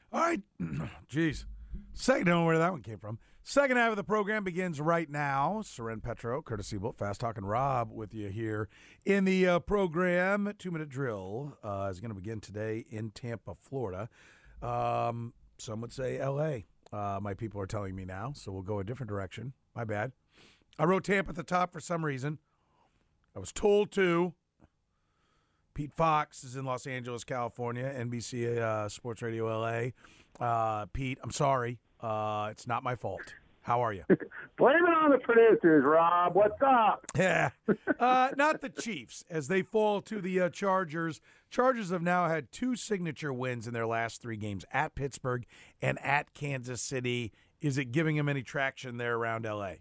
All right. Jeez. Second, don't know where that one came from. Second half of the program begins right now. Soren Petro, courtesy of Fast Talking Rob, with you here in the program. 2-minute drill is going to begin today in Tampa, Florida. Some would say L.A. My people are telling me now, so we'll go a different direction. My bad. I wrote Tampa at the top for some reason. I was told to. Pete Fox is in Los Angeles, California, NBC Sports Radio LA. Pete, I'm sorry. It's not my fault. How are you? Blame it on the producers, Rob. What's up? Yeah. Not the Chiefs, as they fall to the Chargers. Chargers have now had 2 signature wins in their last 3 games, at Pittsburgh and at Kansas City. Is it giving them any traction there around L.A.?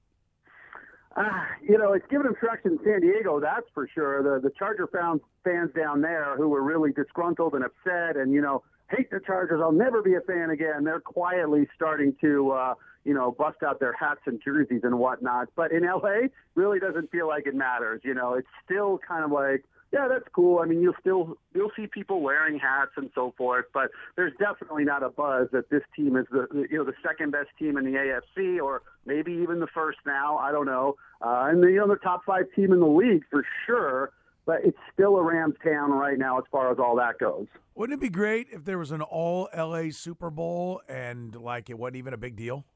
It's giving them traction in San Diego, that's for sure. The Charger fans down there who were really disgruntled and upset and, hate the Chargers, I'll never be a fan again. They're quietly starting to, bust out their hats and jerseys and whatnot. But in L.A., really doesn't feel like it matters. It's still kind of like, yeah, that's cool. I mean, you'll see people wearing hats and so forth, but there's definitely not a buzz that this team is the second best team in the AFC, or maybe even the first now. I don't know. And the top 5 team in the league for sure, but it's still a Rams town right now as far as all that goes. Wouldn't it be great if there was an all LA Super Bowl and it wasn't even a big deal?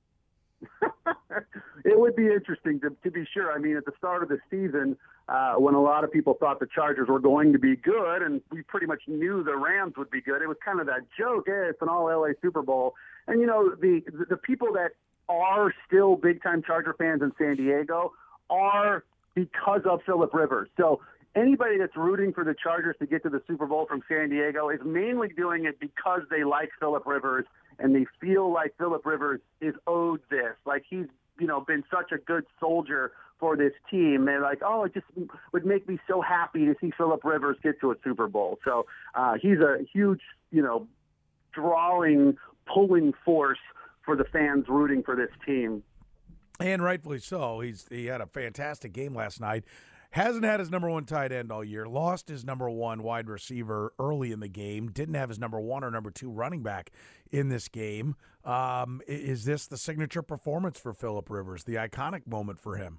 It would be interesting to be sure. I mean, at the start of the season, when a lot of people thought the Chargers were going to be good, and we pretty much knew the Rams would be good, it was kind of that joke, hey, it's an all-LA Super Bowl. And, the people that are still big-time Charger fans in San Diego are because of Phillip Rivers. So anybody that's rooting for the Chargers to get to the Super Bowl from San Diego is mainly doing it because they like Phillip Rivers and they feel like Phillip Rivers is owed this. Like he's, been such a good soldier for this team. They're like, oh, it just would make me so happy to see Phillip Rivers get to a Super Bowl. So he's a huge, pulling force for the fans rooting for this team. And rightfully so. He had a fantastic game last night. Hasn't had his number 1 tight end all year. Lost his number 1 wide receiver early in the game. Didn't have his number 1 or number 2 running back in this game. Is this the signature performance for Phillip Rivers, the iconic moment for him?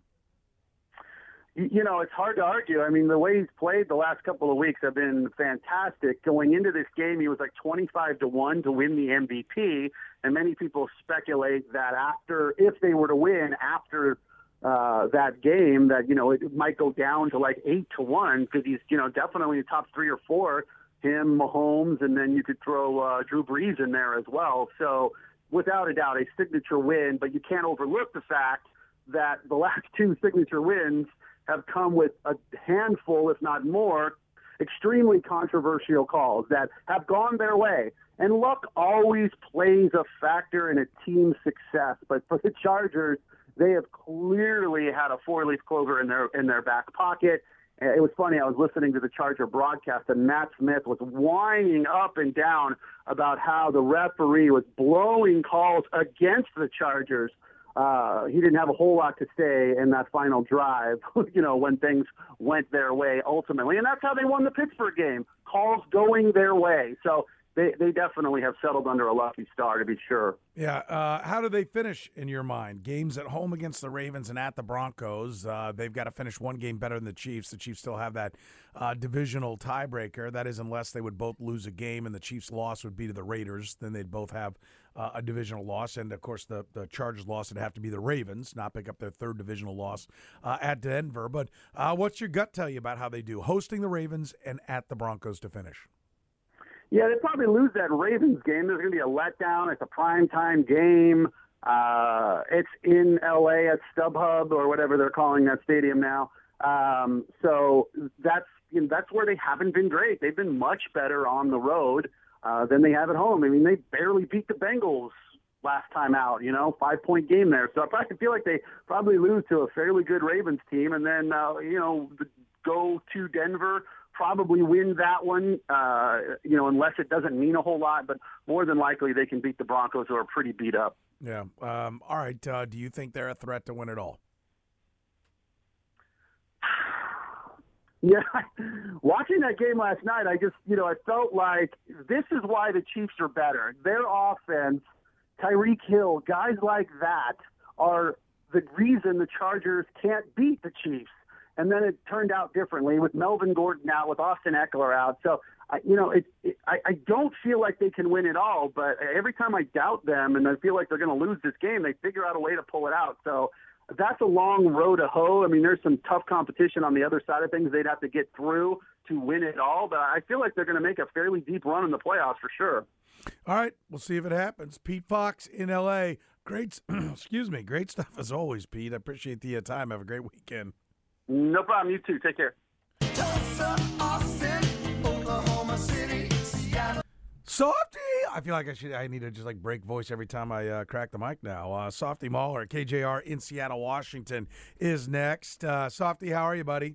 It's hard to argue. I mean, the way he's played the last couple of weeks have been fantastic. Going into this game, he was like 25-1 to win the MVP, and many people speculate that if they were to win after that game, that it might go down to like 8-1 because he's definitely the top 3 or 4. Him, Mahomes, and then you could throw Drew Brees in there as well. So without a doubt, a signature win. But you can't overlook the fact that the last 2 signature wins have come with a handful, if not more, extremely controversial calls that have gone their way. And luck always plays a factor in a team's success. But for the Chargers, they have clearly had a 4-leaf clover in their back pocket. It was funny. I was listening to the Charger broadcast, and Matt Smith was whining up and down about how the referee was blowing calls against the Chargers. He didn't have a whole lot to say in that final drive, when things went their way ultimately. And that's how they won the Pittsburgh game, calls going their way. So they definitely have settled under a lucky star, to be sure. Yeah. How do they finish in your mind? Games at home against the Ravens and at the Broncos. They've got to finish one game better than the Chiefs. The Chiefs still have that divisional tiebreaker. That is, unless they would both lose a game and the Chiefs' loss would be to the Raiders. Then they'd both have a divisional loss. And, of course, the Chargers' loss would have to be the Ravens, not pick up their third divisional loss at Denver. But what's your gut tell you about how they do, hosting the Ravens and at the Broncos to finish? Yeah, they probably lose that Ravens game. There's going to be a letdown. It's a primetime game. It's in L.A. at StubHub or whatever they're calling that stadium now. So that's where they haven't been great. They've been much better on the road than they have at home. I mean, they barely beat the Bengals last time out, 5-point game there. So I feel like they probably lose to a fairly good Ravens team and then, go to Denver, probably win that one, unless it doesn't mean a whole lot. But more than likely, they can beat the Broncos, who are pretty beat up. Yeah. All right. Do you think they're a threat to win it all? Yeah, watching that game last night, I felt like this is why the Chiefs are better. Their offense, Tyreek Hill, guys like that are the reason the Chargers can't beat the Chiefs. And then it turned out differently with Melvin Gordon out, with Austin Eckler out. So, I don't feel like they can win it all, but every time I doubt them and I feel like they're going to lose this game, they figure out a way to pull it out. So that's a long road to hoe. I mean, there's some tough competition on the other side of things they'd have to get through to win it all, but I feel like they're going to make a fairly deep run in the playoffs for sure. All right, we'll see if it happens. Pete Fox in L.A. Great, great stuff as always, Pete. I appreciate the time. Have a great weekend. No problem. You too. Take care. Softy, I feel like I need to just like break voice every time I crack the mic now. Softy Mahler at KJR in Seattle, Washington is next. Softy, how are you, buddy?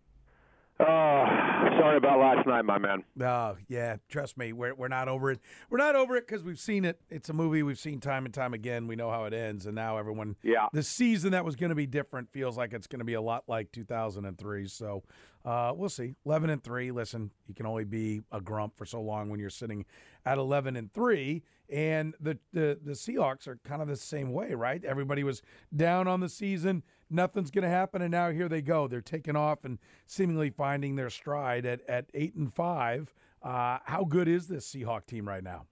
Sorry about last night, my man. Oh, yeah, trust me, we're not over it. We're not over it because we've seen it. It's a movie we've seen time and time again. We know how it ends, and now everyone, the season that was going to be different feels like it's going to be a lot like 2003. So we'll see. 11-3. Listen, you can only be a grump for so long when you're sitting at 11-3. And the Seahawks are kind of the same way, right? Everybody was down on the season. Nothing's going to happen, and now here they go. They're taking off and seemingly finding their stride at 8-5. How good is this Seahawk team right now?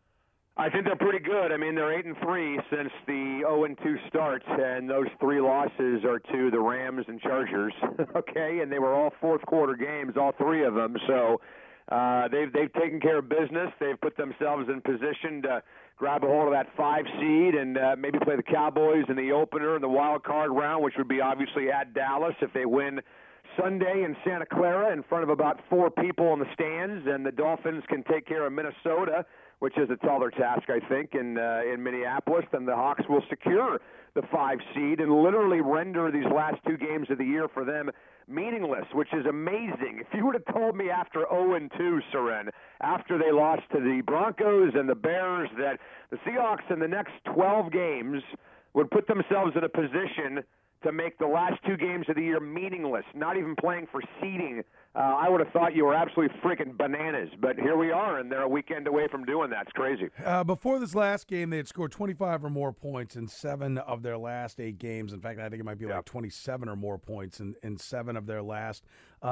I think they're pretty good. I mean, they're 8-3 since the 0-2 starts, and those 3 losses are to the Rams and Chargers. Okay, and they were all fourth-quarter games, all 3 of them. So they've taken care of business. They've put themselves in position to grab a hold of that 5 seed and maybe play the Cowboys in the opener in the wild card round, which would be obviously at Dallas if they win Sunday in Santa Clara in front of about 4 people in the stands. And the Dolphins can take care of Minnesota, which is a taller task, I think, in Minneapolis. Then the Hawks will secure the 5 seed and literally render these last 2 games of the year for them meaningless, which is amazing. If you would have told me after 0-2, Soren, after they lost to the Broncos and the Bears, that the Seahawks in the next 12 games would put themselves in a position to make the last 2 games of the year meaningless, not even playing for seeding, I would have thought you were absolutely freaking bananas. But here we are, and they're a weekend away from doing that. It's crazy. Before this last game, they had scored 25 or more points in 7 of their last 8 games. In fact, I think it might be like 27 or more points in 7 of their last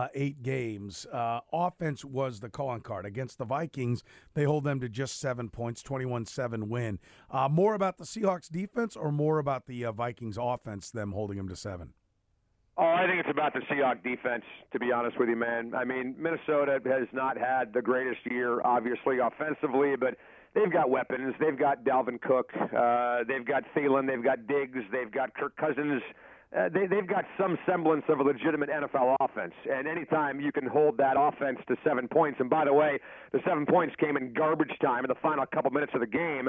8 games. Offense was the calling card. Against the Vikings, they hold them to just 7 points, 21-7 win. More about the Seahawks defense or more about the Vikings offense, them holding them to 7? Oh, I think it's about the Seahawks defense, to be honest with you, man. I mean, Minnesota has not had the greatest year, obviously, offensively, but they've got weapons. They've got Dalvin Cook. They've got Thielen. They've got Diggs. They've got Kirk Cousins. They've got some semblance of a legitimate NFL offense. And anytime you can hold that offense to 7 points, and by the way, the 7 points came in garbage time in the final couple minutes of the game,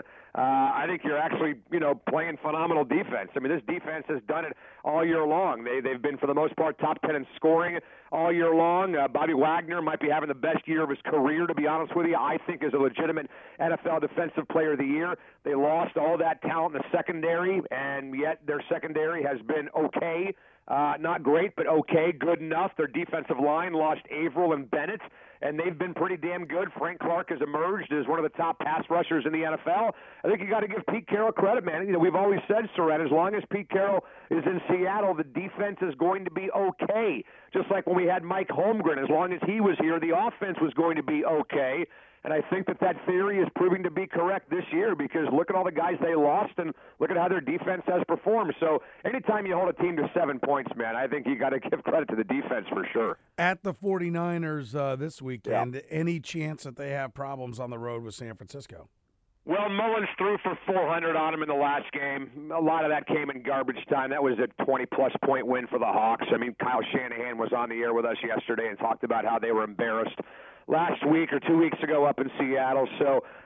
I think you're actually, playing phenomenal defense. I mean, this defense has done it all year long. They've been, for the most part, top 10 in scoring all year long. Bobby Wagner might be having the best year of his career, to be honest with you. I think is a legitimate NFL Defensive Player of the Year. They lost all that talent in the secondary, and yet their secondary has been okay. Not great, but okay, good enough. Their defensive line lost Averill and Bennett, and they've been pretty damn good. Frank Clark has emerged as one of the top pass rushers in the NFL. I think you got to give Pete Carroll credit, man. We've always said, Soren, as long as Pete Carroll is in Seattle, the defense is going to be okay. Just like when we had Mike Holmgren, as long as he was here, the offense was going to be okay. And I think that theory is proving to be correct this year because look at all the guys they lost and look at how their defense has performed. So anytime you hold a team to 7 points, man, I think you got to give credit to the defense for sure. At the 49ers this weekend, any chance that they have problems on the road with San Francisco? Well, Mullins threw for 400 on him in the last game. A lot of that came in garbage time. That was a 20-plus point win for the Hawks. I mean, Kyle Shanahan was on the air with us yesterday and talked about how they were embarrassed last week or 2 weeks ago up in Seattle. So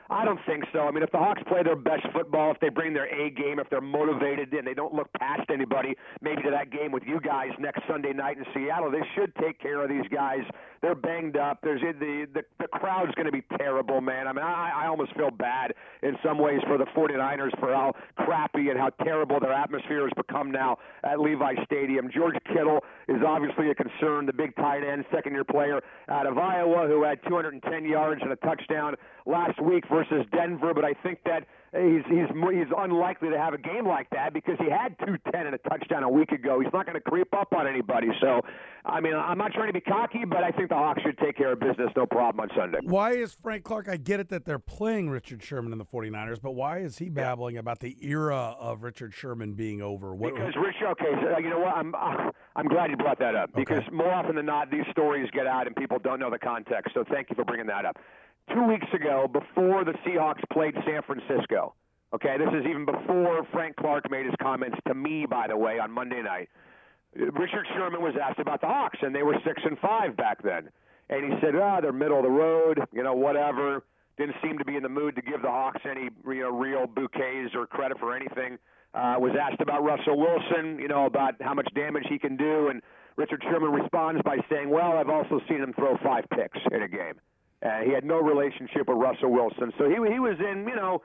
I don't think so. I mean, if the Hawks play their best football, if they bring their A game, if they're motivated and they don't look past anybody, maybe to that game with you guys next Sunday night in Seattle, they should take care of these guys. They're banged up. There's the crowd's going to be terrible, man. I mean, I almost feel bad in some ways for the 49ers for how crappy and how terrible their atmosphere has become now at Levi Stadium. George Kittle is obviously a concern, the big tight end, second-year player out of Iowa who had 210 yards and a touchdown last week versus Denver, but I think that he's unlikely to have a game like that because he had 210 and a touchdown a week ago. He's not going to creep up on anybody. So, I mean, I'm not trying to be cocky, but I think the Hawks should take care of business, no problem on Sunday. Why is Frank Clark, I get it that they're playing Richard Sherman in the 49ers, but why is he babbling about the era of Richard Sherman being over? Because you know what? I'm glad you brought that up because more often than not, these stories get out and people don't know the context. So thank you for bringing that up. 2 weeks ago, before the Seahawks played San Francisco, okay, this is even before Frank Clark made his comments to me, by the way, on Monday night. Richard Sherman was asked about the Hawks, and they were 6-5 back then. And he said, they're middle of the road, whatever. Didn't seem to be in the mood to give the Hawks any real bouquets or credit for anything. Was asked about Russell Wilson, about how much damage he can do, and Richard Sherman responds by saying, well, I've also seen him throw 5 picks in a game. He had no relationship with Russell Wilson. So he was in,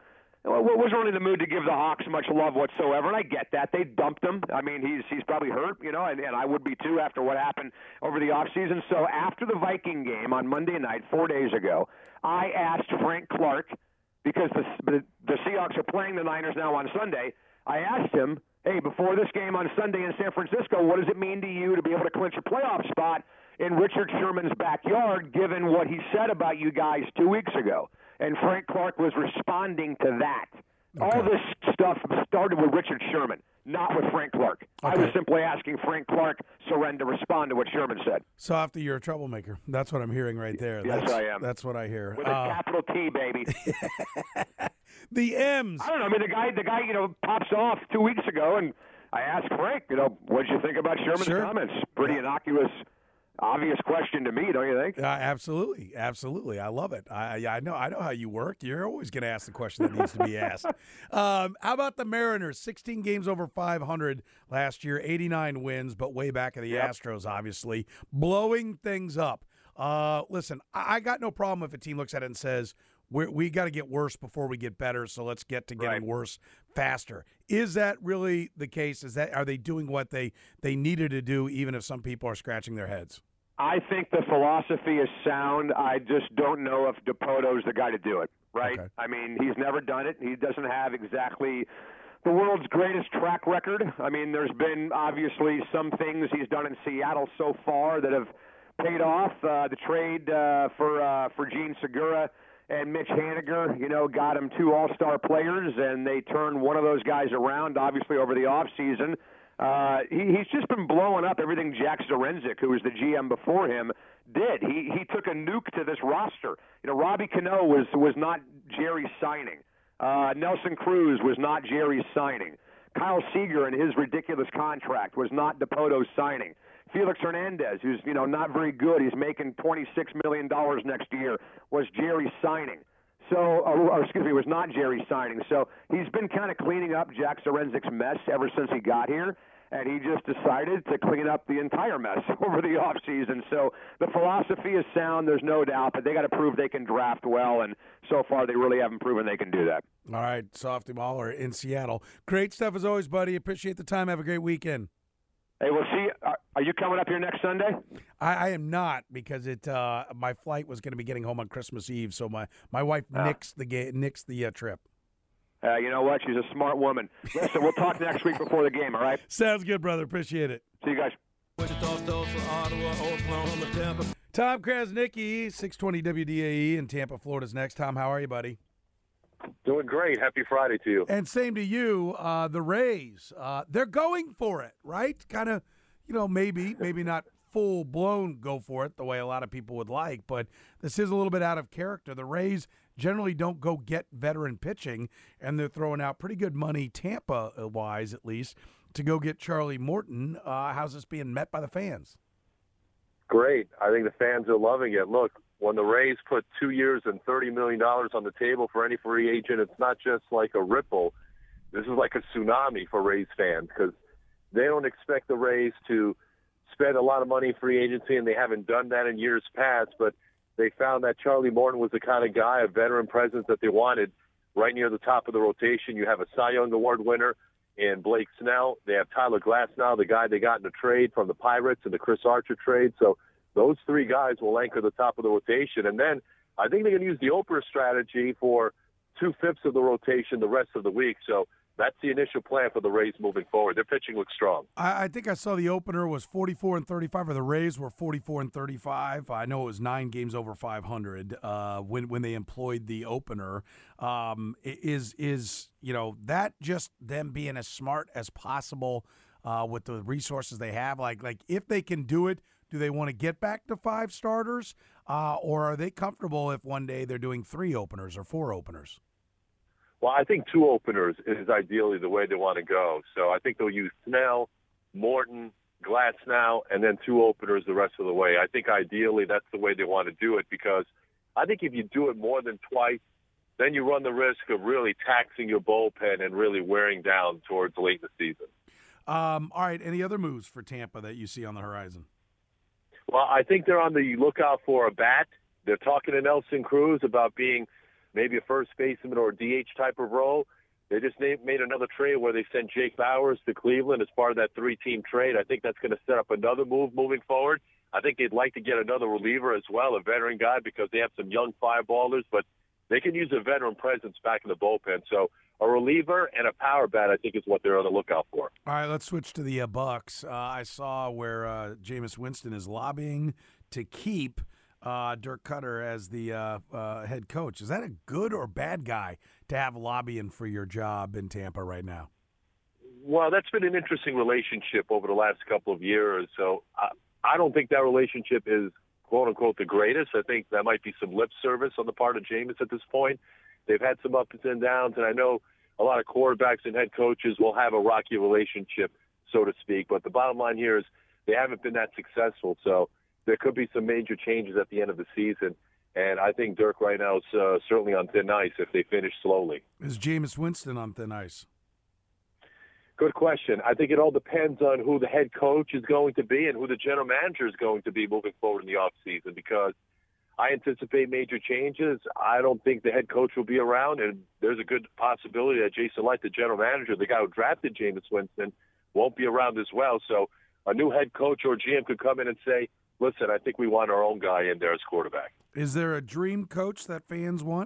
wasn't really in the mood to give the Hawks much love whatsoever, and I get that. They dumped him. I mean, he's probably hurt, and I would be too after what happened over the offseason. So after the Viking game on Monday night, 4 days ago, I asked Frank Clark, because the Seahawks are playing the Niners now on Sunday, I asked him, hey, before this game on Sunday in San Francisco, what does it mean to you to be able to clinch a playoff spot in Richard Sherman's backyard, given what he said about you guys 2 weeks ago? And Frank Clark was responding to that. Okay. All this stuff started with Richard Sherman, not with Frank Clark. Okay. I was simply asking Frank Clark to respond to what Sherman said. Softy, you're a troublemaker. That's what I'm hearing right there. Yes, I am. That's what I hear. With a capital T, baby. The M's. I don't know. I mean, the guy, pops off 2 weeks ago, and I asked Frank, what did you think about Sherman's comments? Pretty innocuous, obvious question to me, don't you think? Absolutely. I love it. I know how you work. You're always going to ask the question that needs to be asked. How about the Mariners? 16 games over 500 last year, 89 wins, but way back in the Astros, obviously, blowing things up. Listen, I got no problem if a team looks at it and says, we got to get worse before we get better, so let's get to getting worse faster. Is that really the case? Are they doing what they needed to do, even if some people are scratching their heads? I think the philosophy is sound. I just don't know if DePoto's the guy to do it, right? Okay. I mean, he's never done it. He doesn't have exactly the world's greatest track record. I mean, there's been obviously some things he's done in Seattle so far that have paid off. The trade for Gene Segura and Mitch Haniger, got him 2 all-star players, and they turned one of those guys around, obviously, over the offseason. He's just been blowing up everything Jack Zarenzik, who was the GM before him, did. He took a nuke to this roster. Robbie Cano was not Jerry's signing. Nelson Cruz was not Jerry's signing. Kyle Seager and his ridiculous contract was not DePoto's signing. Felix Hernandez, who's not very good, he's making $26 million next year, was Jerry's signing. So, was not Jerry's signing. So he's been kind of cleaning up Jack Zarenzik's mess ever since he got here, and he just decided to clean up the entire mess over the offseason. So the philosophy is sound, there's no doubt, but they got to prove they can draft well, and so far they really haven't proven they can do that. All right, Softy Mahler in Seattle. Great stuff as always, buddy. Appreciate the time. Have a great weekend. Hey, we'll see. Are you coming up here next Sunday? I am not, because my flight was going to be getting home on Christmas Eve, so my wife nixed the trip. You know what? She's a smart woman. Listen, we'll talk next week before the game, all right? Sounds good, brother. Appreciate it. See you guys. Tom Krasnicki, 620 WDAE in Tampa, Florida's next. Tom, how are you, buddy? Doing great. Happy Friday to you. And same to you. The Rays, they're going for it, right? Kind of, maybe not full-blown go for it the way a lot of people would like, but this is a little bit out of character. The Rays generally don't go get veteran pitching, and they're throwing out pretty good money, Tampa-wise at least, to go get Charlie Morton. How's this being met by the fans? Great. I think the fans are loving it. Look, when the Rays put 2 years and $30 million on the table for any free agent, it's not just like a ripple. This is like a tsunami for Rays fans because they don't expect the Rays to spend a lot of money in free agency, and they haven't done that in years past. But they found that Charlie Morton was the kind of guy, a veteran presence that they wanted right near the top of the rotation. You have a Cy Young Award winner in Blake Snell. They have Tyler Glasnow, the guy they got in the trade from the Pirates and the Chris Archer trade. So those three guys will anchor the top of the rotation. And then I think they're going to use the opener strategy for 2/5 of the rotation the rest of the week. So that's the initial plan for the Rays moving forward. Their pitching looks strong. I think I saw the opener was 44-35, or the Rays were 44-35. I know it was 9 games over 500 when they employed the opener. Is that just them being as smart as possible with the resources they have? Like if they can do it, do they want to get back to 5 starters, or are they comfortable if one day they're doing 3 openers or 4 openers? Well, I think 2 openers is ideally the way they want to go. So I think they'll use Snell, Morton, Glasnow, and then 2 openers the rest of the way. I think ideally that's the way they want to do it because I think if you do it more than twice, then you run the risk of really taxing your bullpen and really wearing down towards late in the season. All right, any other moves for Tampa that you see on the horizon? Well, I think they're on the lookout for a bat. They're talking to Nelson Cruz about being maybe a first baseman or a DH type of role. They just made another trade where they sent Jake Bauers to Cleveland as part of that 3-team trade. I think that's going to set up another move moving forward. I think they'd like to get another reliever as well, a veteran guy, because they have some young fireballers, but they can use a veteran presence back in the bullpen. So a reliever and a power bat, I think, is what they're on the lookout for. All right, let's switch to the Bucks. I saw where Jameis Winston is lobbying to keep Dirk Cutter as the head coach. Is that a good or bad guy to have lobbying for your job in Tampa right now? Well, that's been an interesting relationship over the last couple of years. So I don't think that relationship is, quote-unquote, the greatest. I think that might be some lip service on the part of Jameis at this point. They've had some ups and downs, and I know a lot of quarterbacks and head coaches will have a rocky relationship, so to speak. But the bottom line here is they haven't been that successful. So there could be some major changes at the end of the season. And I think Dirk right now is certainly on thin ice if they finish slowly. Is Jameis Winston on thin ice? Good question. I think it all depends on who the head coach is going to be and who the general manager is going to be moving forward in the offseason, because I anticipate major changes. I don't think the head coach will be around, and there's a good possibility that Jason Light, the general manager, the guy who drafted Jameis Winston, won't be around as well. So a new head coach or GM could come in and say, listen, I think we want our own guy in there as quarterback. Is there a dream coach that fans want?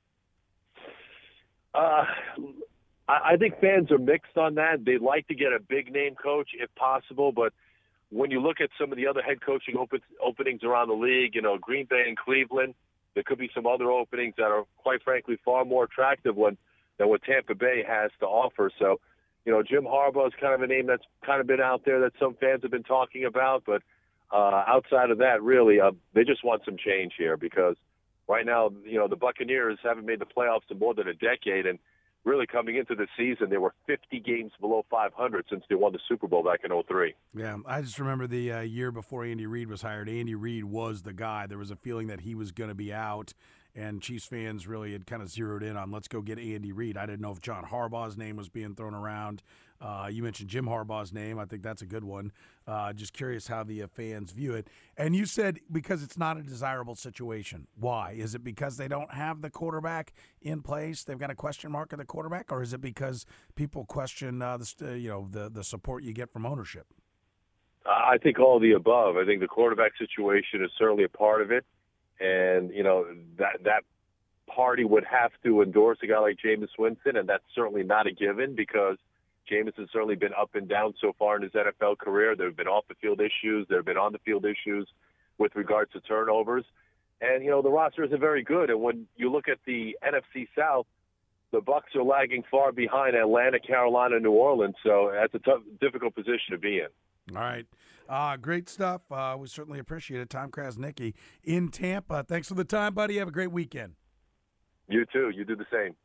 I think fans are mixed on that. They'd like to get a big-name coach if possible, but when you look at some of the other head coaching openings around the league, Green Bay and Cleveland, there could be some other openings that are, quite frankly, far more attractive than what Tampa Bay has to offer. So, Jim Harbaugh is kind of a name that's kind of been out there that some fans have been talking about, but outside of that, really, they just want some change here because right now, the Buccaneers haven't made the playoffs in more than a decade, and really coming into the season, they were 50 games below 500 since they won the Super Bowl back in 2003. Yeah, I just remember the year before Andy Reid was hired. Andy Reid was the guy. There was a feeling that he was going to be out, and Chiefs fans really had kind of zeroed in on, let's go get Andy Reid. I didn't know if John Harbaugh's name was being thrown around. You mentioned Jim Harbaugh's name. I think that's a good one. Just curious how the fans view it. And you said because it's not a desirable situation. Why? Is it because they don't have the quarterback in place? They've got a question mark at the quarterback, or is it because people question the support you get from ownership? I think all of the above. I think the quarterback situation is certainly a part of it, and that party would have to endorse a guy like Jameis Winston, and that's certainly not a given because Jameis has certainly been up and down so far in his NFL career. There have been off-the-field issues. There have been on-the-field issues with regards to turnovers. And, the roster isn't very good. And when you look at the NFC South, the Bucs are lagging far behind Atlanta, Carolina, New Orleans. So that's a difficult position to be in. All right. Great stuff. We certainly appreciate it. Tom Krasniqi in Tampa. Thanks for the time, buddy. Have a great weekend. You too. You do the same.